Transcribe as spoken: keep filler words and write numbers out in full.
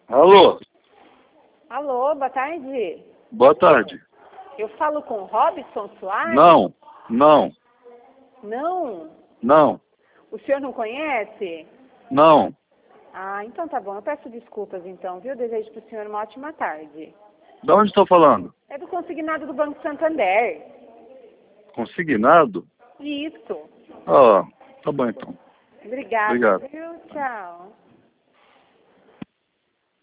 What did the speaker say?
Alô? Alô, boa tarde. Boa tarde. Eu falo com Robson Soares? Não, não, Não? não, O senhor não conhece? não. Ah, então tá bom. Eu peço desculpas então, viu? Desejo para o senhor uma ótima tarde. Da onde estou falando? É do consignado do Banco Santander. Consignado? Isso. Ah, tá bom então. Obrigada, Obrigado. viu? Tchau.